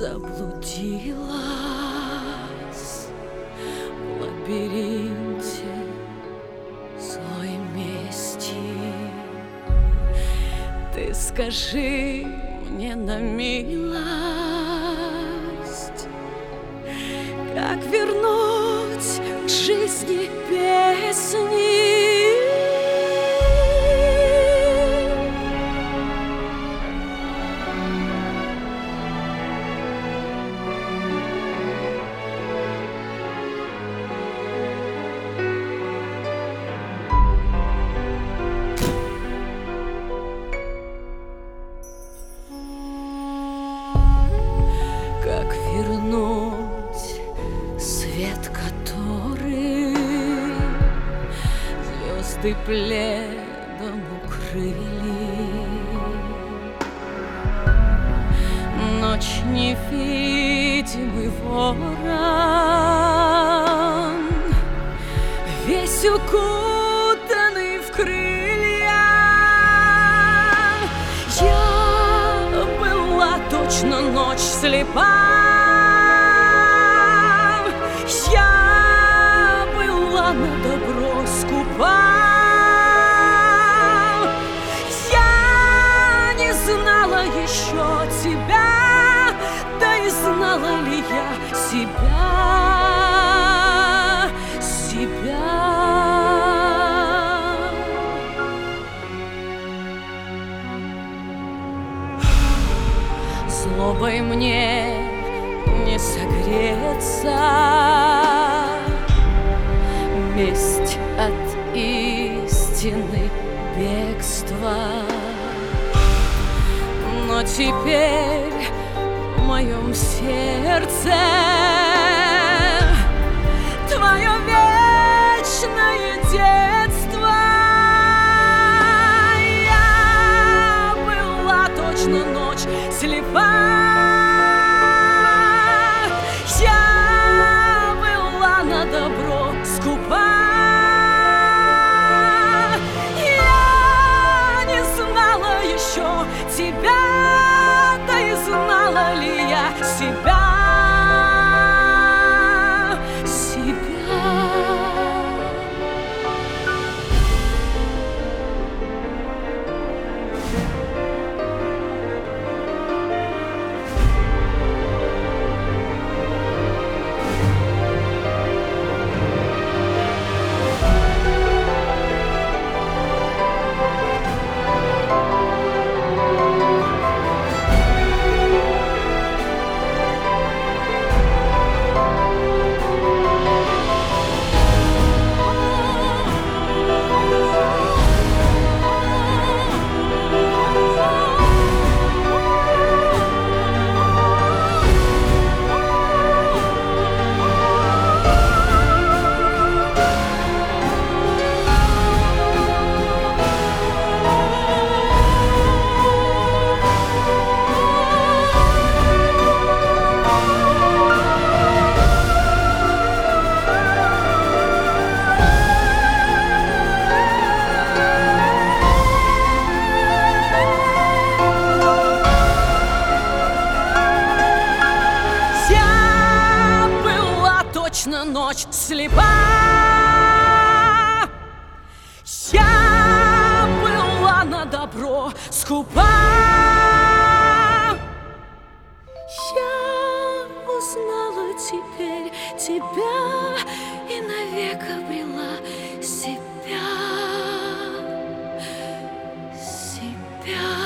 заблудилась в лабиринте злой мести. Ты скажи мне на милость, как вернуть к жизни песни. Как вернуть свет, который звезды пледом укрыли? Ночь невидимый ворон, весь укутанный в крылья. Я была точно ночь слепа. Я была на добро скупа. Я не знала еще тебя, да и знала ли я себя, Злобой мне не согреться, месть от истины бегства. Но теперь в моем сердце твое вечное детство. Я была точно ночь слепа. Я была на добро скупа. Я не знала еще тебя, да и знала ли я себя. Точно ночь слепа. Я была на добро скупа. Я узнала теперь тебя и навек обрела себя.